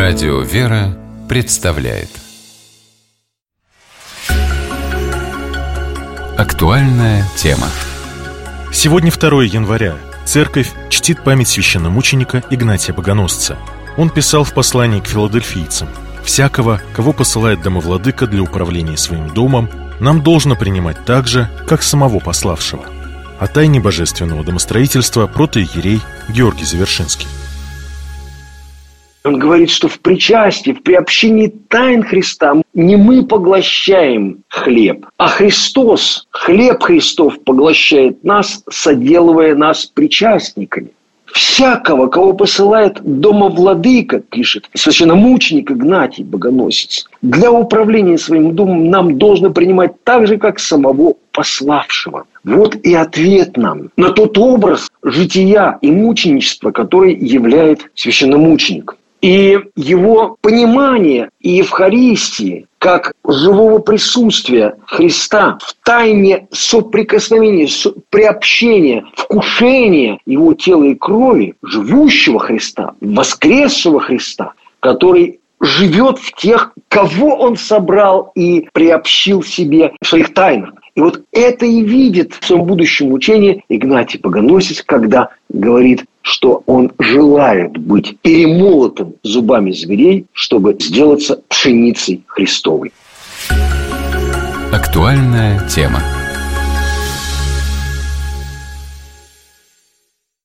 Радио «Вера» представляет актуальная тема. Сегодня 2 января. Церковь чтит память священномученика Игнатия Богоносца. Он писал в послании к филадельфийцам: «Всякого, кого посылает домовладыка для управления своим домом, нам должно принимать так же, как самого пославшего». О тайне божественного домостроительства протоиерей Георгий Завершинский. Он говорит, что в причастии, в приобщении тайн Христа не мы поглощаем хлеб, а Христос, хлеб Христов поглощает нас, соделывая нас причастниками. Всякого, кого посылает домовладыка, пишет священномученик Игнатий Богоносец, для управления своим домом нам должно принимать так же, как самого пославшего. Вот и ответ нам на тот образ жития и мученичества, который являет священномученик. И его понимание и Евхаристии как живого присутствия Христа в тайне соприкосновения, приобщения, вкушения его тела и крови, живущего Христа, воскресшего Христа, который живет в тех, кого он собрал и приобщил себе в своих тайнах. И вот это и видит в своем будущем учении Игнатий Богоносец, когда говорит, что он желает быть перемолотым зубами зверей, чтобы сделаться пшеницей Христовой. Актуальная тема.